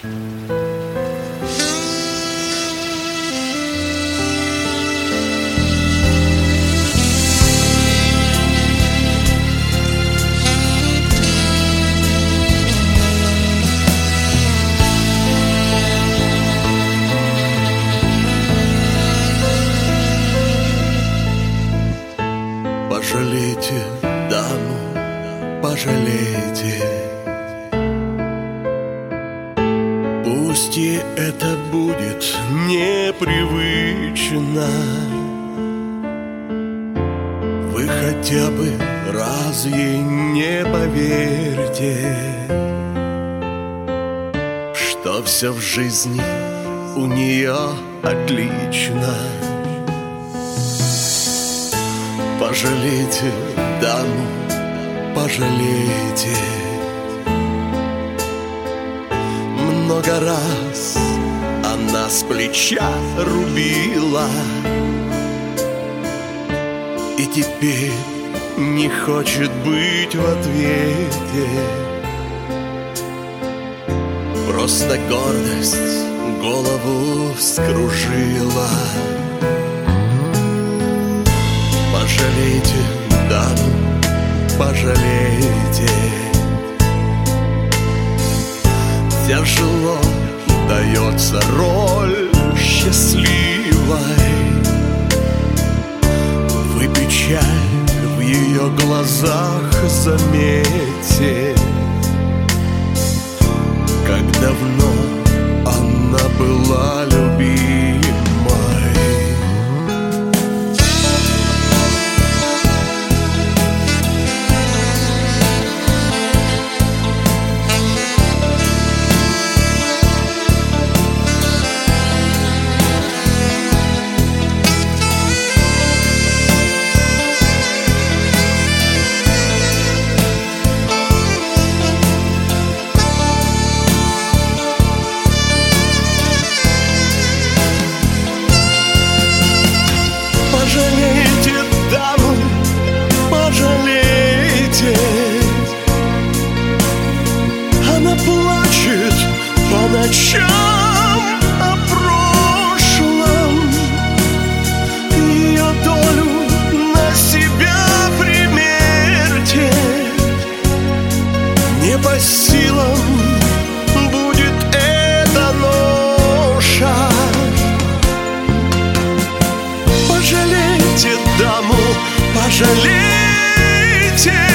Пожалейте даму, пожалейте. Пусть ей это будет непривычно. Вы хотя бы раз ей не поверьте, что все в жизни у нее отлично. Пожалейте даму, пожалейте. Много раз она с плеча рубила, и теперь не хочет быть в ответе. Просто гордость голову вскружила. Пожалейте даму, пожалейте. Тяжело дается роль счастливой. Вы печаль в ее глазах заметьте. Как давно она была любимой. Пожалейте даму, пожалейте. Она плачет по ночам о прошлом. Ее долю на себя примерьте. Не по силам будет эта ноша. Пожалейте даму, пожалейте.